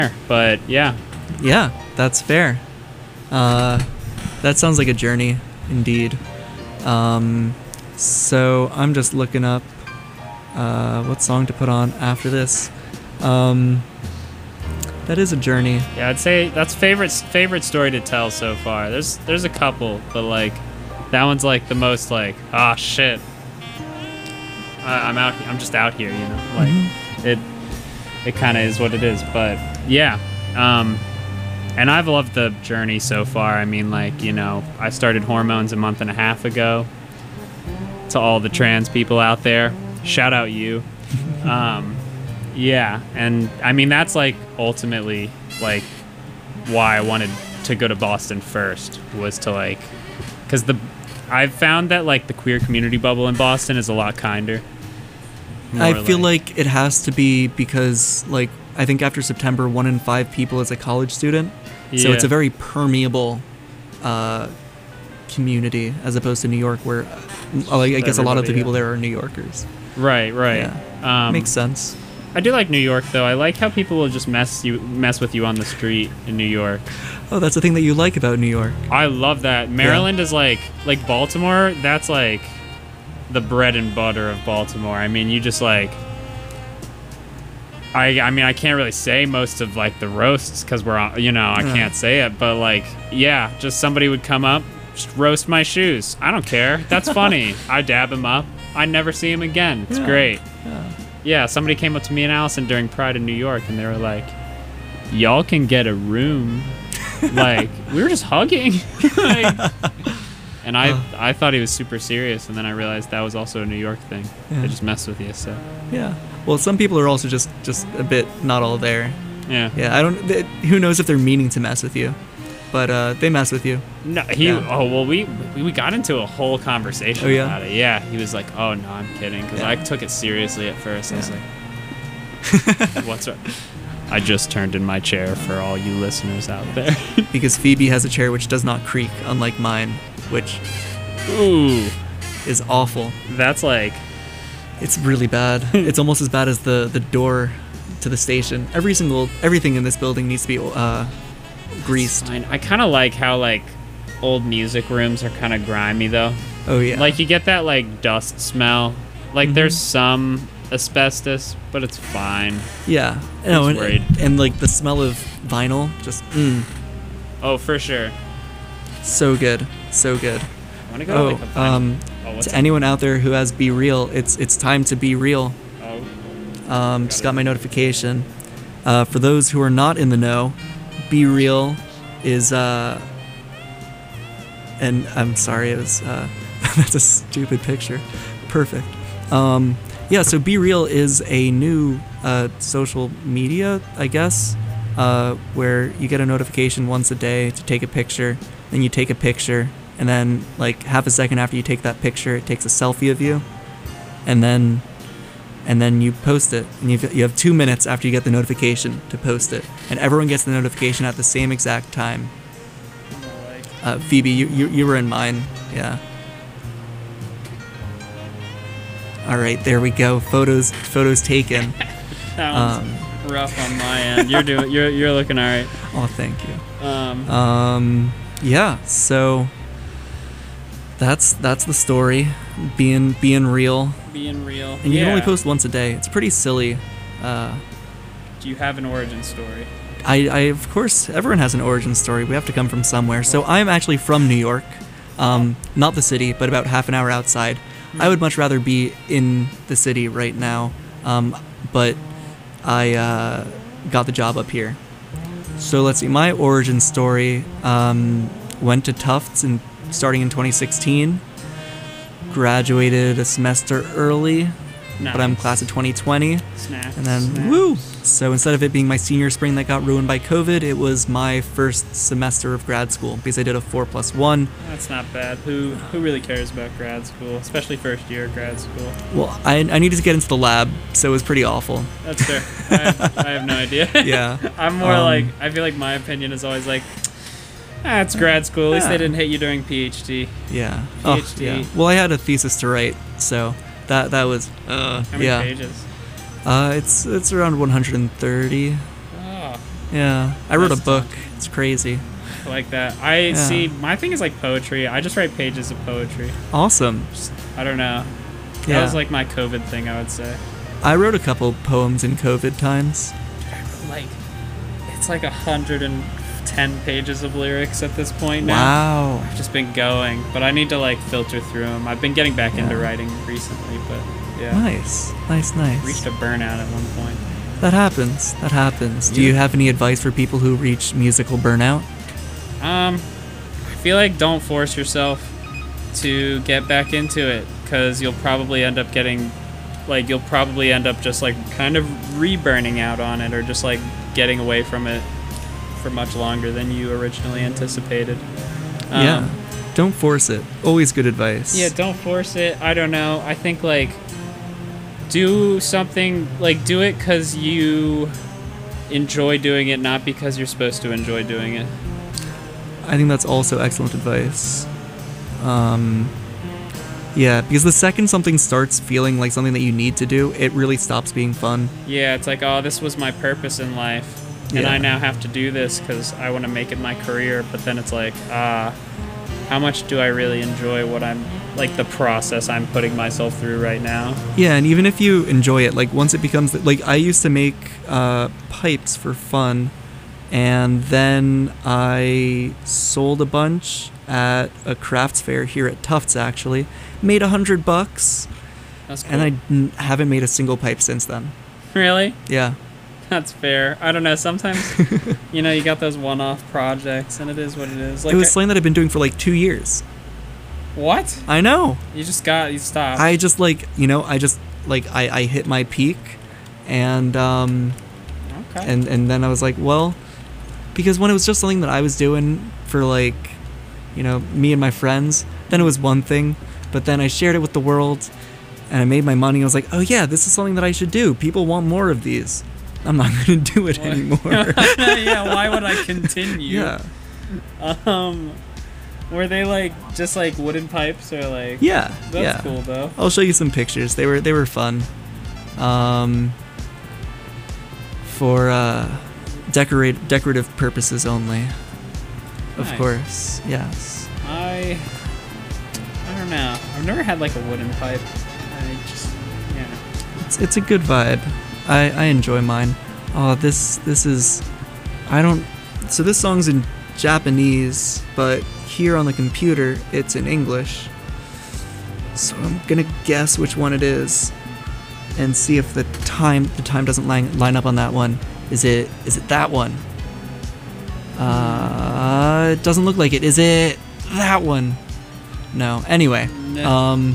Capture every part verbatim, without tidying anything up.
But yeah. Yeah, that's fair. Uh, that sounds like a journey, indeed. Um, so I'm just looking up uh, what song to put on after this. Um, that is a journey. Yeah, I'd say that's favorite favorite story to tell so far. There's there's a couple, but like that one's like the most like ah shit. I, I'm out. I'm just out here, you know. Like mm-hmm. it it kind of is what it is. But yeah, um, and I've loved the journey so far. I mean, like you know, I started hormones a month and a half ago. To all the trans people out there, shout out you. Um, yeah, and I mean that's like ultimately like why I wanted to go to Boston first was to like, because the I've found that like the queer community bubble in Boston is a lot kinder. I feel like, like it has to be because like I think after September, one in five people is a college student, yeah. So it's a very permeable uh, community as opposed to New York, where uh, like, I guess a lot of the people yeah. there are New Yorkers. Right, right. Yeah. Um, Makes sense. I do like New York though. I like how people will just mess you mess with you on the street in New York. Oh, that's the thing that you like about New York. I love that. Maryland yeah. is like like Baltimore. That's like the bread and butter of Baltimore. I mean, you just like. I I mean, I can't really say most of like the roasts because we're on. You know, I yeah. can't say it, but like, yeah, just somebody would come up, just roast my shoes. I don't care. That's funny. I dab him up. I never see him again. It's yeah. great. Yeah. Yeah, somebody came up to me and Allison during Pride in New York, and they were like, y'all can get a room. Like, we were just hugging. Like, and I uh, I thought he was super serious, and then I realized that was also a New York thing. Yeah. They just mess with you, so. Yeah. Well, some people are also just, just a bit not all there. Yeah. Yeah, I don't, they, who knows if they're meaning to mess with you. But uh, they mess with you. No, he. Yeah. Oh well, we we got into a whole conversation oh, yeah? about it. Yeah, he was like, "Oh no, I'm kidding," because yeah. I took it seriously at first. I was yeah. like, "What's up?" I just turned in my chair for all you listeners out there. Because Phoebe has a chair which does not creak, unlike mine, which ooh is awful. That's like, it's really bad. It's almost as bad as the the door to the station. Every single everything in this building needs to be. Uh, greased. I kind of like how like old music rooms are kind of grimy though. Oh yeah. Like you get that like dust smell. Like mm-hmm. there's some asbestos, but it's fine. Yeah. No, and, and, and like the smell of vinyl, just. Mm. Oh, for sure. So good, so good. I want to go. Oh, to, like, um, oh, to anyone out there who has Be Real, it's it's time to be real. Oh. Um, just got my notification. Uh, for those who are not in the know. Be Real is uh and I'm sorry it was uh that's a stupid picture. Perfect. Um yeah, so Be Real is a new uh social media, I guess, uh where you get a notification once a day to take a picture, then you take a picture, and then like half a second after you take that picture it takes a selfie of you, and then and then you post it, and you've, you have two minutes after you get the notification to post it, and everyone gets the notification at the same exact time. Uh, Phoebe, you, you you were in mine, yeah. All right, there we go. Photos photos taken. That one's um, rough on my end. You're doing you're you're looking all right. Oh, thank you. Um, um yeah. So that's that's the story. Being being real. Being real. And you yeah. can only post once a day. It's pretty silly. Uh, Do you have an origin story? I, I, of course, everyone has an origin story. We have to come from somewhere. So I'm actually from New York. Um, not the city, but about half an hour outside. I would much rather be in the city right now. Um, but I uh, got the job up here. So let's see. My origin story um, went to Tufts in, starting in twenty sixteen. Graduated a semester early, nice. But I'm class of twenty twenty. Snaps, and then, snaps. woo! So instead of it being my senior spring that got ruined by COVID, it was my first semester of grad school because I did a four plus one. That's not bad. Who who really cares about grad school, especially first year grad school? Well, I, I needed to get into the lab, so it was pretty awful. That's fair. I, have, I have no idea. Yeah. I'm more um, like, I feel like my opinion is always like, ah, it's grad school. At least yeah. they didn't hit you during PhD. Yeah. PhD. Oh, yeah. Well, I had a thesis to write, so that that was. Uh, How many yeah. pages? Uh, it's it's around one hundred thirty. Oh. Yeah, I wrote a That's book. tough. It's crazy. I like that. I Yeah. see. My thing is like poetry. I just write pages of poetry. Awesome. Just, I don't know. That Yeah. was like my COVID thing, I would say. I wrote a couple poems in COVID times. Like, it's like a hundred and ten pages of lyrics at this point now. Wow. I've just been going, but I need to like filter through them. I've been getting back into Yeah. writing recently, but yeah, Nice. Nice, nice. reached a burnout at one point. That happens. That happens. Do you Yeah. have any advice for people who reach musical burnout? Um, I feel like don't force yourself to get back into it, because you'll probably end up getting, like, you'll probably end up just like kind of re-burning out on it, or just like getting away from it for much longer than you originally anticipated. Um, Yeah. Don't force it. Always good advice. Yeah, don't force it. I don't know. I think like do something, like do it because you enjoy doing it, not because you're supposed to enjoy doing it. I think that's also excellent advice. Um, yeah, because the second something starts feeling like something that you need to do, it really stops being fun. Yeah, it's like, oh, this was my purpose in life, and Yeah. I now have to do this because I want to make it my career. But then it's like, ah, how much do I really enjoy what I'm, like the process I'm putting myself through right now? Yeah, and even if you enjoy it, like once it becomes like I used to make uh, pipes for fun, and then I sold a bunch at a crafts fair here at Tufts. Actually, made a hundred bucks, That's cool. and I n- haven't made a single pipe since then. Really? Yeah, That's fair. I don't know. Sometimes, you know, you got those one-off projects, and it is what it is. Like, it was I- something that I've been doing for like two years. what? I know. You just got you stopped. I just like you know I just like I, I hit my peak, and um okay. and and then I was like, well, because when it was just something that I was doing for like, you know, me and my friends, then it was one thing, but then I shared it with the world, and I made my money. I was like, oh yeah, this is something that I should do. People want more of these. I'm not gonna do it What? anymore. Yeah. Why would I continue? Yeah, Um, were they like just like wooden pipes, or like? yeah, That's yeah. cool though. I'll show you some pictures. They were they were fun. Um, for uh, decorate decorative purposes only. Of Nice. course, yes. I I don't know. I've never had like a wooden pipe. I just yeah. It's it's a good vibe. I I enjoy mine. Oh, this this is I don't so this song's in Japanese, but here on the computer it's in English. So I'm gonna guess which one it is, and see if the time the time doesn't line line up on that one. Is it is it that one? Uh, it doesn't look like it. Is it that one? No. Anyway, No. um,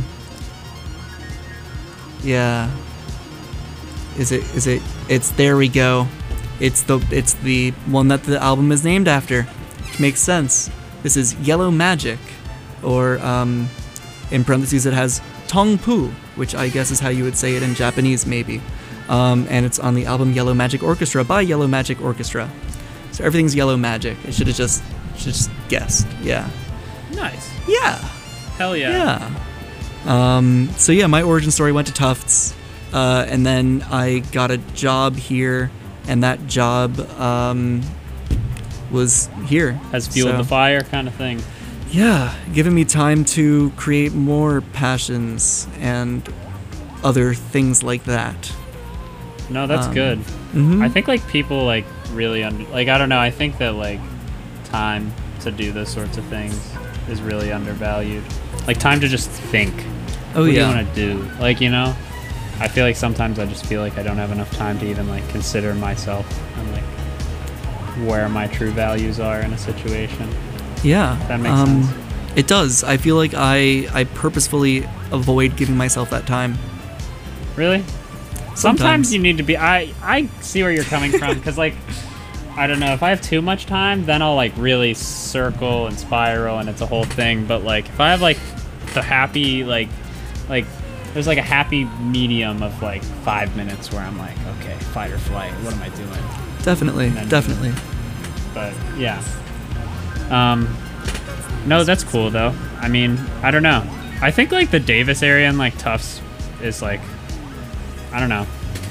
yeah. Is it? Is it? It's There We Go. It's the it's the one that the album is named after. Which makes sense. This is Yellow Magic, or um, in parentheses it has Tongpu, which I guess is how you would say it in Japanese, maybe. Um, and it's on the album Yellow Magic Orchestra by Yellow Magic Orchestra. So everything's Yellow Magic. I should have just should just guessed. Yeah. Nice. Yeah. Hell yeah. Yeah. Um, so yeah, my origin story went to Tufts, uh, and then I got a job here, and that job um, was here. Has fueled So, the fire, kind of thing. Yeah, giving me time to create more passions and other things like that. No, that's Um, good. Mhm. I think like people like really under like I don't know. I think that like time to do those sorts of things is really undervalued. Like time to just think. Oh what yeah. do you want to do? Like, you know, I feel like sometimes I just feel like I don't have enough time to even like consider myself and like where my true values are in a situation. Yeah. That makes um, sense. It does. I feel like I I purposefully avoid giving myself that time. Really? Sometimes. Sometimes you need to be. I I see where you're coming from, because like I don't know, if I have too much time, then I'll like really circle and spiral, and it's a whole thing. But like if I have like the happy like like there's like a happy medium of like five minutes where I'm like, okay, fight or flight. What am I doing? Definitely. then- Definitely. But yeah. Um, no, that's cool though. I mean, I don't know. I think like the Davis area and like Tufts is like, I don't know.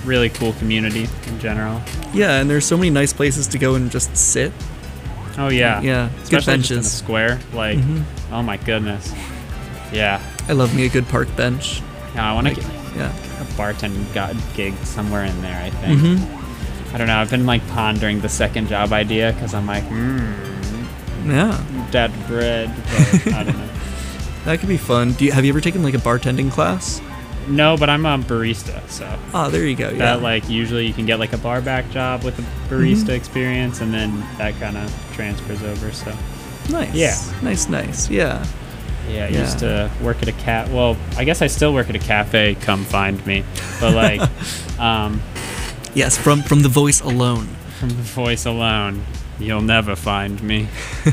really cool community in general. Yeah, and there's so many nice places to go and just sit. Oh yeah, Yeah, especially good just in the benches. square. Like, Mhm. oh my goodness. Yeah, I love me a good park bench. yeah. I want to Like, get yeah. a bartending got gig somewhere in there. I think. Mm-hmm. I don't know. I've been like pondering the second job idea because I'm like, hmm, Yeah, that bread. But I don't know. that could be fun. Do you, have you ever taken like a bartending class? No, but I'm a barista, so Oh, there you go. Yeah. that like usually you can get like a bar back job with a barista Mhm. experience, and then that kind of transfers over. So nice. Yeah. Nice, nice. Yeah. yeah, I Yeah. used to work at a cat. Well, I guess I still work at a cafe. Come find me, but like um, Yes, from from the voice alone. from the voice alone, you'll never find me.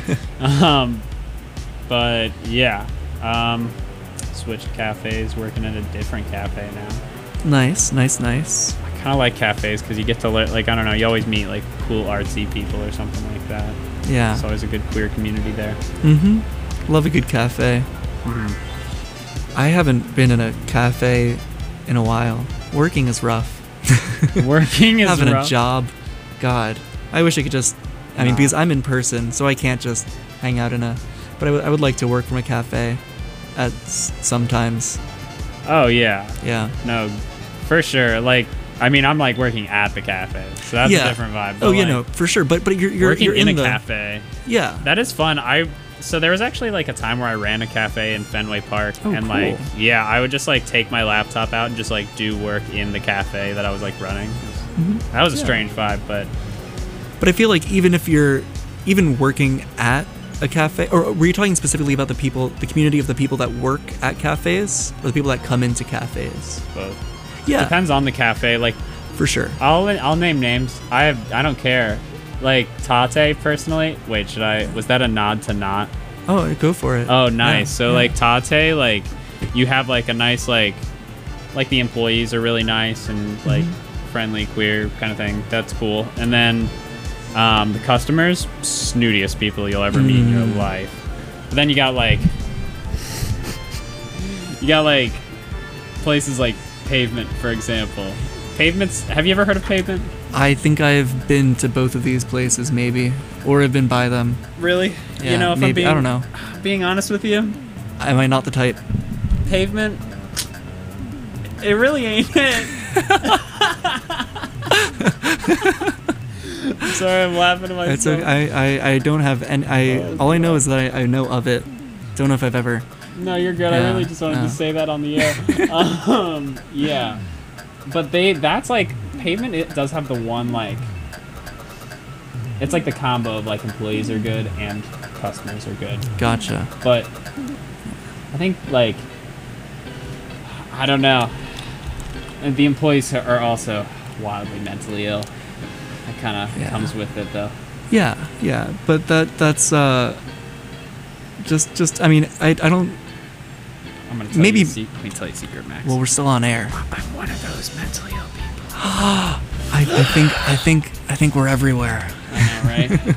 um, but yeah, um, switched cafes, working at a different cafe now. Nice, nice, nice. I kind of like cafes because you get to learn, like, I don't know, you always meet like cool artsy people or something like that. Yeah. It's always a good queer community there. Mm-hmm. Love a good cafe. Mhm. I haven't been in a cafe in a while. Working is rough. Working is Having rough. a job, God. I wish I could just. I mean, Nah. because I'm in person, so I can't just hang out in a. But I would- I would like to work from a cafe, at s- sometimes. Oh yeah, Yeah. no, for sure. Like, I mean, I'm like working at the cafe, so that's Yeah. a different vibe. but, Oh, you like, know, for sure. But but you're you're, working you're in, in, a the cafe, Yeah. that is fun. I so there was actually like a time where I ran a cafe in Fenway Park, Oh, and cool. like yeah, I would just like take my laptop out and just like do work in the cafe that I was like running. It was- Mhm. That was a Yeah. strange vibe, but But I feel like even if you're even working at a cafe, or were you talking specifically about the people, the community of the people that work at cafes, or the people that come into cafes? both Yeah, depends on the cafe. Like for sure. I'll I'll name names. I have I don't care. Like Tate personally. Wait, should I? Was that a nod to not? Oh, go for it. Oh, nice. Yeah, So yeah. like Tate, like you have like a nice like like the employees are really nice and like Mm-hmm. friendly, queer kind of thing. That's cool. And then um, the customers, snootiest people you'll ever meet in your Mm. life. But then you got like you got like places like Pavement, for example. Pavement's. Have you ever heard of Pavement? I think I've been to both of these places, maybe, or have been by them. Really? Yeah, you know, if maybe. I'm being, I don't know. being honest with you, Am I not the type? Pavement, it really ain't it. Sorry, I'm laughing to myself. It's okay. I, I, I don't have any. I Oh, all I know is that I, I know of it. Don't know if I've ever. No, you're good. I Yeah, really just wanted no. to say that on the air. um, yeah, but they that's like Pavement. It does have the one like. It's like the combo of like employees are good and customers are good. Gotcha. But I think like I don't know. And the employees are also wildly mentally ill. That kind of Yeah. comes with it though. Yeah, yeah, but that that's uh. Just just I mean I I don't. I'm gonna tell Maybe- you. a sec- Let me tell you a secret, Max. Well, we're still on air. I'm one of those mentally ill people. I, I think I think I think we're everywhere. I know, right?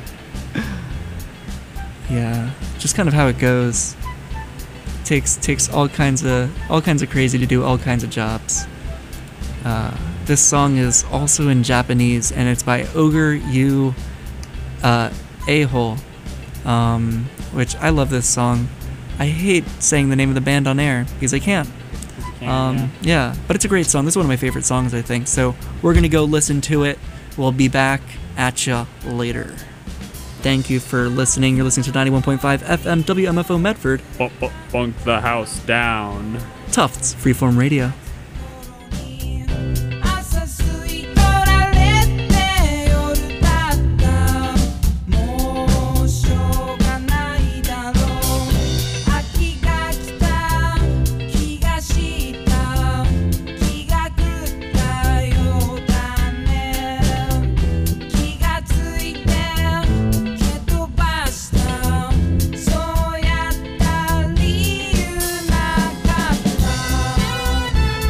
Yeah, just kind of how it goes. Takes takes all kinds of all kinds of crazy to do all kinds of jobs. Uh, this song is also in Japanese, and it's by Ogre U uh, A-hole, um, which I love this song. I hate saying the name of the band on air because I can't. Can't, Um, yeah. yeah, but it's a great song. This is one of my favorite songs, I think. So we're gonna go listen to it. We'll be back at ya later. Thank you for listening. You're listening to ninety-one point five F M W M F O Medford, Bu- bu- bunk the house down. Tufts Freeform Radio. 朝吸い取られて夜経ったもうしょうがないだろう秋が来た日がした気が狂ったようだね気がついて蹴飛ばしたそうやった理由なかった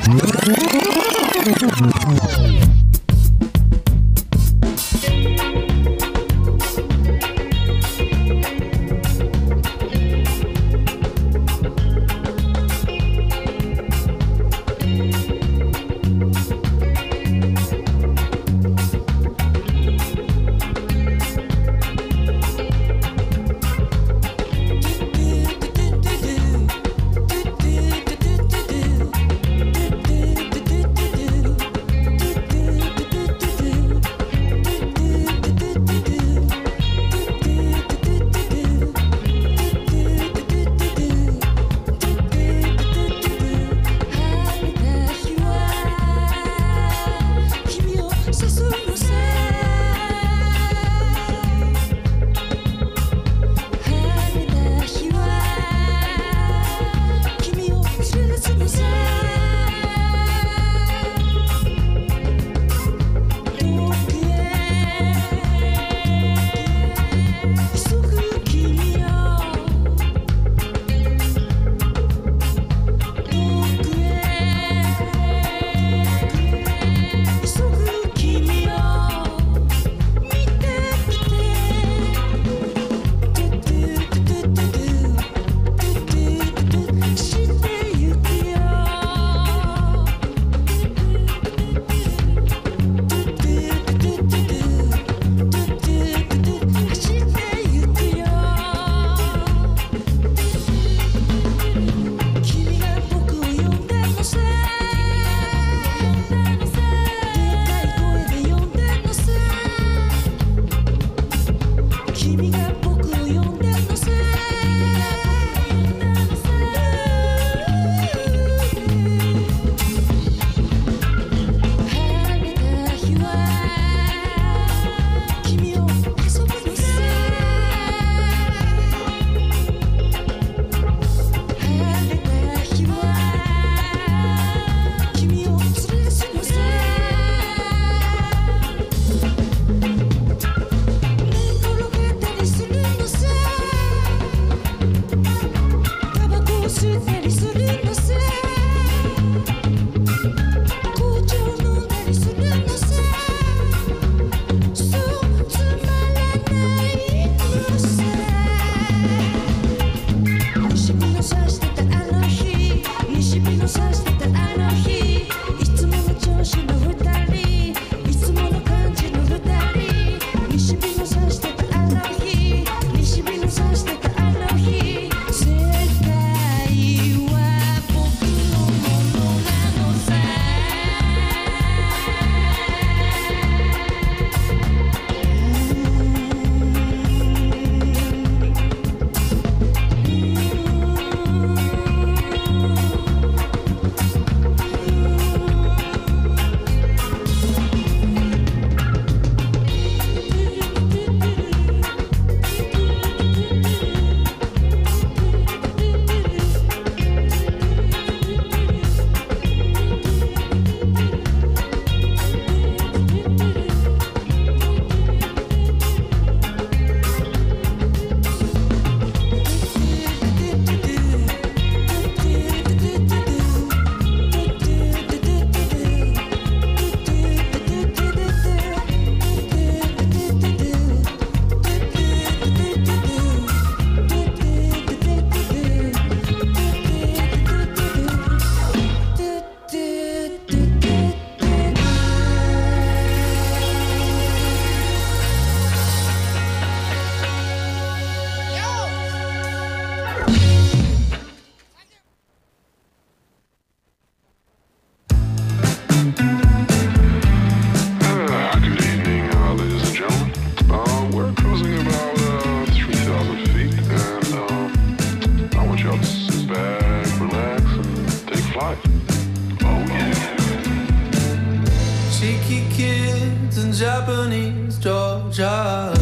Japanese Georgia.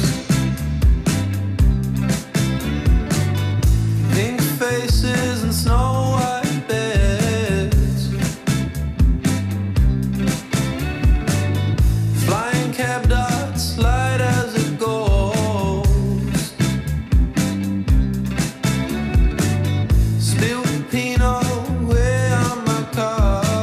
Pink faces and snow white beds. Flying cab dots, light as a ghost. Spilled Pinot way on my car.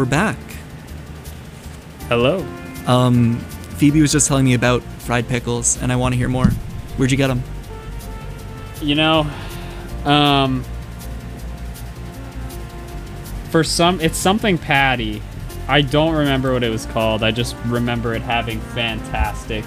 back. Hello. Um, Phoebe was just telling me about fried pickles, and I want to hear more. Where'd you get them? You know, um, for some, it's something patty. I don't remember what it was called. I just remember it having fantastic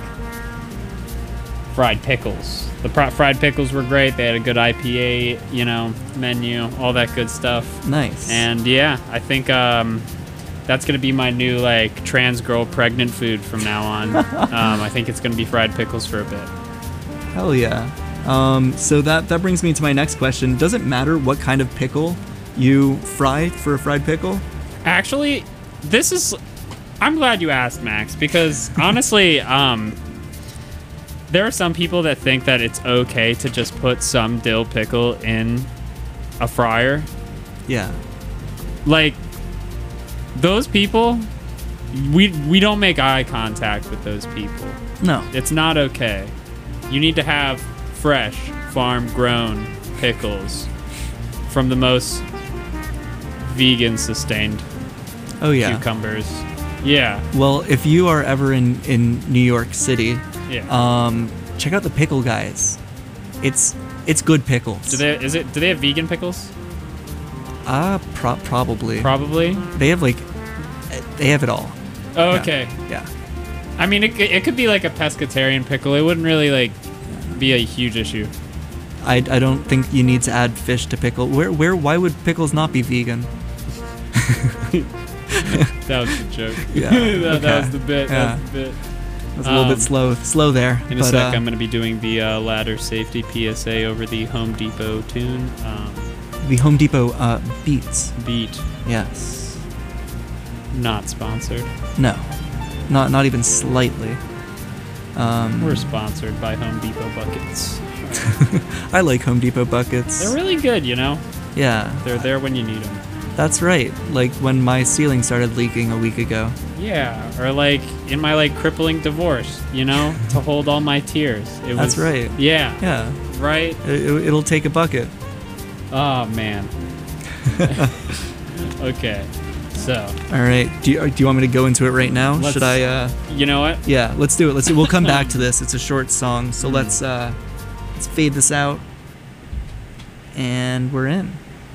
fried pickles. The pr- fried pickles were great. They had a good I P A, you know, menu, all that good stuff. Nice. And yeah, I think um, that's gonna be my new like trans girl pregnant food from now on. um, I think it's gonna be fried pickles for a bit. Hell yeah. Um, so that, that brings me to my next question. Does it matter what kind of pickle you fry for a fried pickle? Actually, this is... I'm glad you asked, Max, because honestly, um, there are some people that think that it's okay to just put some dill pickle in a fryer. Yeah. Like, those people, we, we don't make eye contact with those people. No. It's not okay. You need to have fresh, farm-grown pickles from the most vegan-sustained Oh, yeah. cucumbers. Yeah. Well, if you are ever in, in New York City, Yeah. um, check out the Pickle Guys. It's it's good pickles. do they is it do they have vegan pickles? Uh, pro- probably. Probably. They have, like, they have it all. Oh, Yeah. okay. Yeah. I mean, it, it could be like a pescatarian pickle. It wouldn't really like be a huge issue. I, I don't think you need to add fish to pickle. Where where why would pickles not be vegan? That was the joke. Yeah, that, that okay. was the bit. Yeah. That was the bit. It was a little Um, bit slow slow there. In a but, sec, uh, I'm going to be doing the uh, ladder safety P S A over the Home Depot tune. Um, the Home Depot uh, Beats. beat. Yes. Not sponsored. No. Not not even slightly. Um, We're sponsored by Home Depot buckets. I like Home Depot buckets. They're really good, you know. Yeah. They're there when you need them. That's right. Like when my ceiling started leaking a week ago. Yeah, or like in my like crippling divorce, you know, to hold all my tears. It That's was, right. Yeah. Yeah. Right. It, it'll take a bucket. Oh man. Okay. So, All right. Do you, do you want me to go into it right now? Let's- Should I? Uh, you know what? yeah. Let's do it. Let's. Do, we'll come back to this. It's a short song, so let's uh, let's fade this out, and we're in.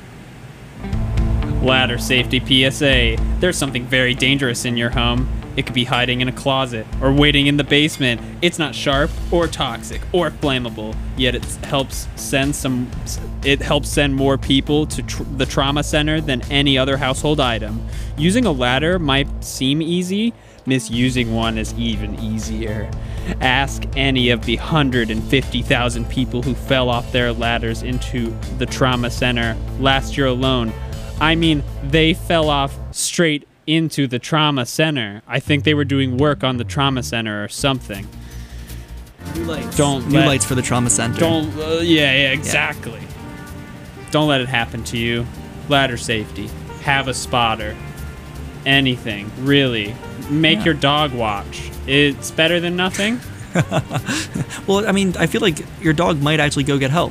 Ladder safety P S A. There's something very dangerous in your home. It could be hiding in a closet or waiting in the basement. It's not sharp or toxic or flammable, yet it helps send some it helps send more people to tr- the trauma center than any other household item. Using a ladder might seem easy, misusing one is even easier. Ask any of the one hundred fifty thousand people who fell off their ladders into the trauma center last year alone. I mean, they fell off straight into the trauma center. I think they were doing work on the trauma center or something. New lights. Don't New let- lights for the trauma center. Don't, uh, yeah, yeah, exactly. Don't let it happen to you. Ladder safety. Have a spotter. Anything, really. Make Yeah. your dog watch. It's better than nothing. Well, I mean, I feel like your dog might actually go get help.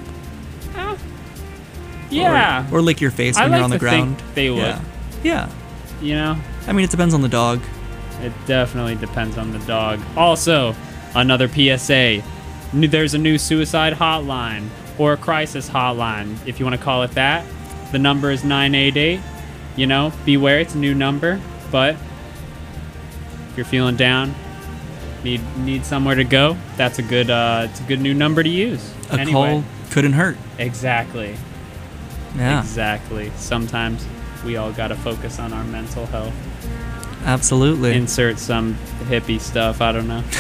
Yeah. Or, or lick your face I when like you're on the to think ground. they would. Yeah. Yeah. You know? I mean, it depends on the dog. It definitely depends on the dog. Also, another P S A. N- There's a new suicide hotline or a crisis hotline, if you want to call it that. The number is nine eight eight. You know, beware, it's a new number, but if you're feeling down, need need somewhere to go, that's a good uh, it's a good new number to use. A anyway, call couldn't hurt. exactly, Yeah. exactly. Sometimes we all gotta focus on our mental health. Absolutely. Insert some hippie stuff. I don't know.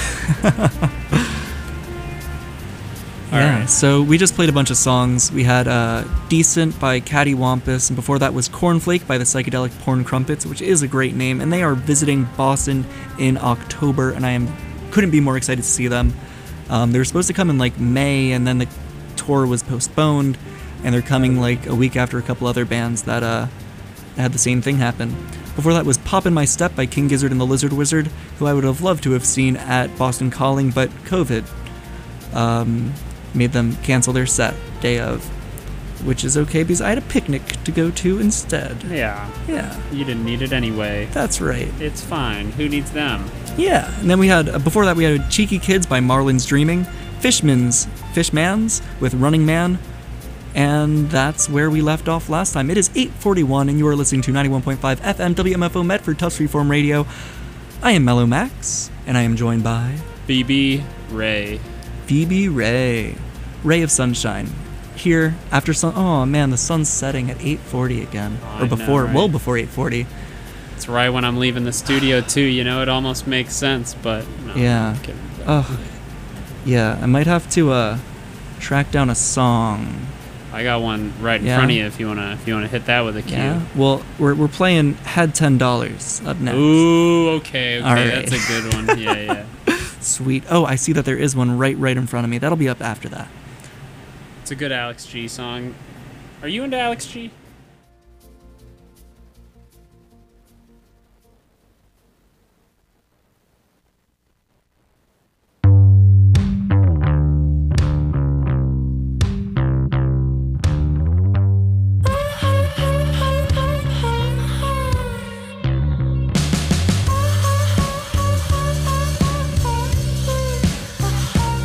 All yeah. right. So we just played a bunch of songs. We had uh, Decent by Catty Wampus, and before that was Cornflake by the Psychedelic Porn Crumpets, which is a great name. And they are visiting Boston in October, and I am couldn't be more excited to see them. Um, they were supposed to come in like May, and then the tour was postponed, and they're coming like a week after a couple other bands that uh, had the same thing happen. Before that was Pop in My Step by King Gizzard and the Lizard Wizard, who I would have loved to have seen at Boston Calling, but COVID um, made them cancel their set day of. which is okay because I had a picnic to go to instead. Yeah. Yeah, You didn't need it anyway. that's right. It's fine. Who needs them? Yeah, and then we had, uh, before that, we had Cheeky Kids by Marlon's Dreaming, Fishman's, Fishman's with Running Man, and that's where we left off last time. It is eight forty-one, and you are listening to ninety-one point five F M W M F O Medford Tufts Freeform Radio. I am Mellow Max, and I am joined by B B Ray. Phoebe Ray, Ray of Sunshine. Here after sun. Oh man, the sun's setting at eight forty again, Oh, I or know, before, right? well before eight forty. It's right when I'm leaving the studio too. You know, it almost makes sense, but no, Yeah. I'm kidding. Ugh. Yeah, I might have to uh track down a song. I got one right in Yeah. front of you if you wanna if you wanna hit that with a cue. Yeah. Well, we're we're playing Had ten dollars up next. Ooh, okay, okay, All right. that's a good one. Yeah, yeah. Sweet. Oh, I see that there is one right right in front of me. That'll be up after that. It's a good Alex G song. Are you into Alex G?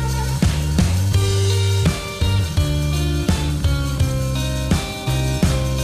Thank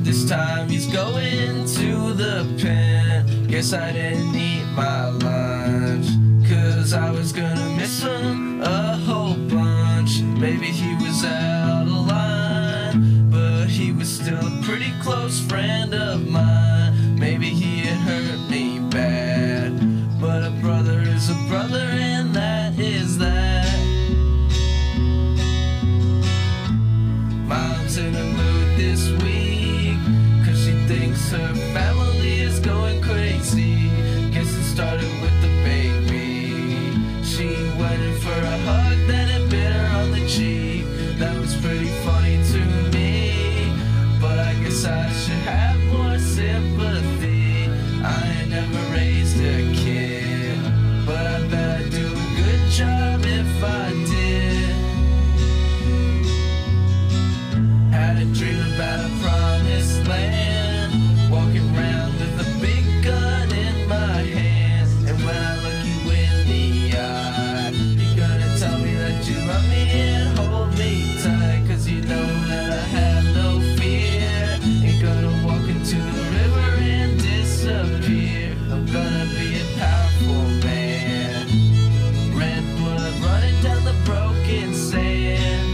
this time he's going to the pen. Guess I didn't eat my lunch, cause I was gonna miss him a whole bunch. Maybe he was out of line, but he was still a pretty close friend of mine. Maybe he had hurt me bad, but a brother is a brother, and that is that. Mom's in a mood this week, cause she thinks her family is going crazy. Guess it started with the baby. She went in for a hug, then it bit her on the cheek. That was pretty funny to me, but I guess I should have more sympathy. I ain't never raised a kid, but I bet I'd do a good job if I did. Had a dream about a promised land, walking around with a big gun in my hand. And when I look you in the eye, you're gonna tell me that you love me and hold me tight, cause you know that I have no fear. Ain't gonna walk into the river and disappear. I'm gonna be a powerful man, red blood running down the broken sand.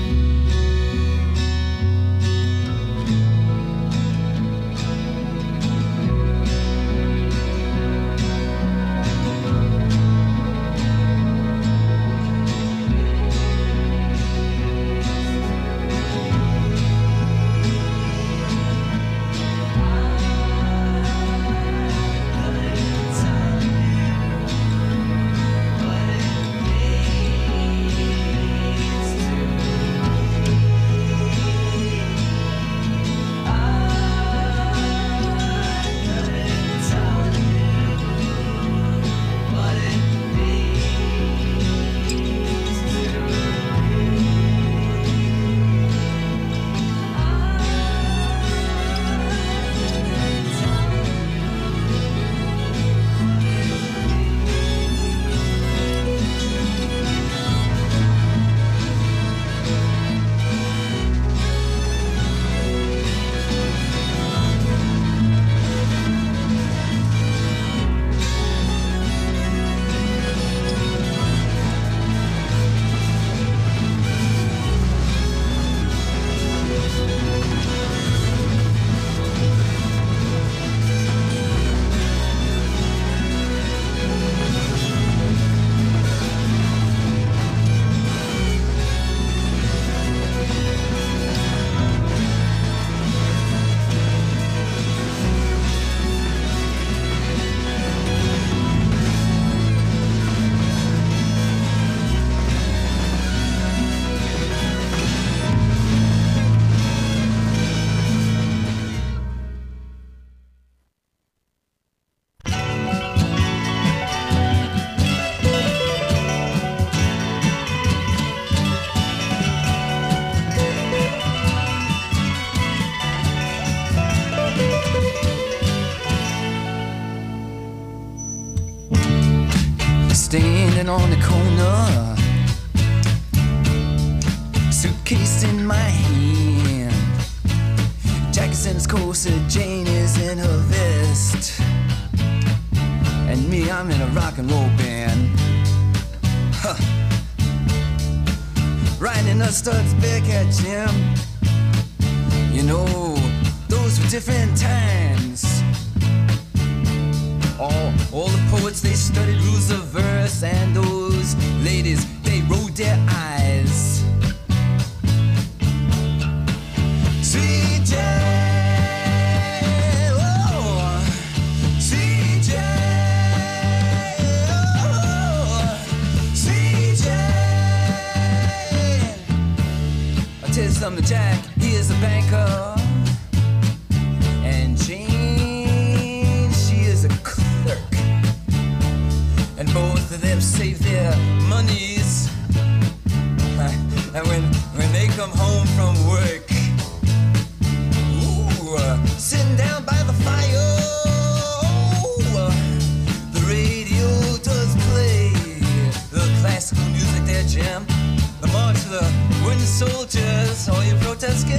Standing on the corner, suitcase in my hand, Jack's in his corset, Jane is in her vest, and me, I'm in a rock and roll band. Huh. Riding a Studs Bearcat Jim. You know, those were different times. All, all the poets, they studied rules of verse, and those ladies, they rolled their eyes. Sweet Jane, oh, Sweet Jane, oh, Sweet Jane. I'll tell you something, Jack, he is a banker, and Jane, she is a clerk, and both of them save their monies, and when, when they come home from work, ooh, uh, sitting down by the fire, uh, the radio does play the classical music there, Jim. The march of the wooden soldiers, all you protest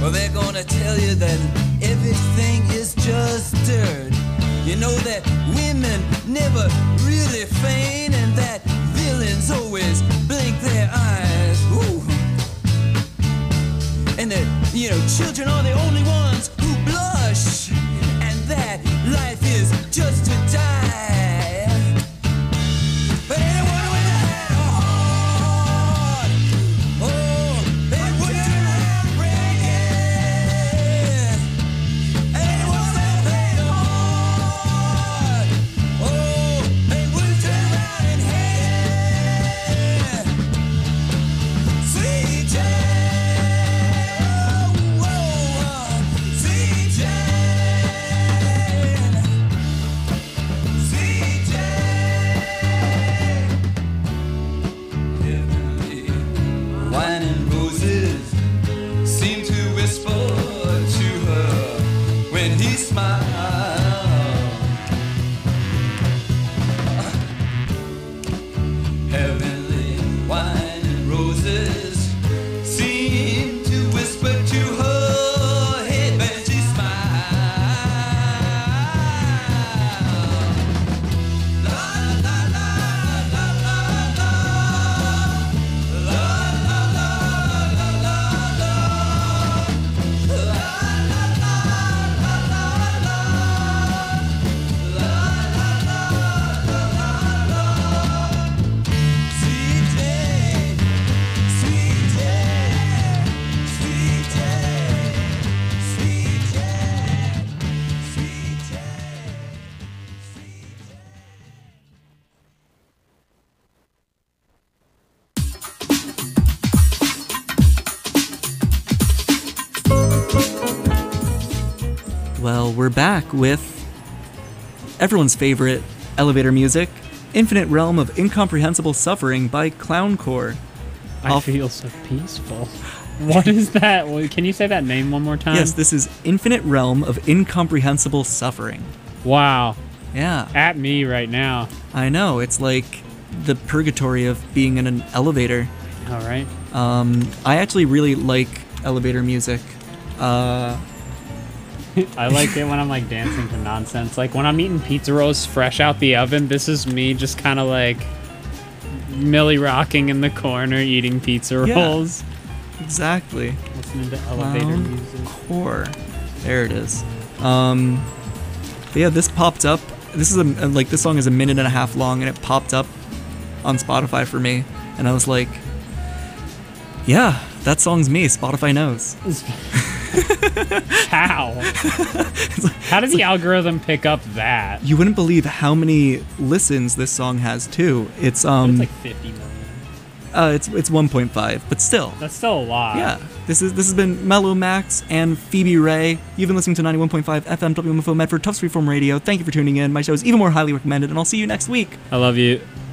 Well, they're gonna tell you that everything is just dirt. You know that women never really feign, and that villains always blink their eyes. Ooh. And that, you know, children are the only ones who blush, and that life is just to die. But anyone with a heart, oh, they wouldn't break it. Anyone with a heart, oh, they wouldn't turn around and hate it. Sweet Jane, oh, sweet Jane, sweet Jane. Heavenly wine and roses seem to whisper to her when he smiles. Heavenly wine and roses seem to whisper to her head when she smiles. La la la la la la. La la la la la la. La la la la la la. La la la la la la. Sweet Jane, sweet Jane, sweet Jane, sweet Jane, sweet Jane, sweet Jane. Well, we're back with everyone's favorite elevator music, Infinite Realm of Incomprehensible Suffering by Clowncore. I Off- feel so peaceful. What is that? Well, can you say that name one more time? Yes, this is Infinite Realm of Incomprehensible Suffering. Wow. Yeah, At me right now. I know. It's like the purgatory of being in an elevator. All right. Um, I actually really like elevator music. Uh, I like it when I'm like dancing to nonsense. Like when I'm eating pizza rolls fresh out the oven, this is me just kind of like Millie rocking in the corner eating pizza Yeah. rolls. exactly. Listening to elevator music. Core. There it is. Um, but yeah, this popped up. This is a like this song is a minute and a half long, and it popped up on Spotify for me, and I was like, yeah, that song's me. Spotify knows. How? How did the algorithm pick up that? You wouldn't believe how many listens this song has too. It's um, It's like fifty million. uh, it's it's one point five, but still. That's still a lot. Yeah, this is this has been Mellow Max and Phoebe Ray. You've been listening to ninety-one point five F M W M F O Medford Tufts Freeform Radio. Thank you for tuning in. My show is even more highly recommended, and I'll see you next week. I love you.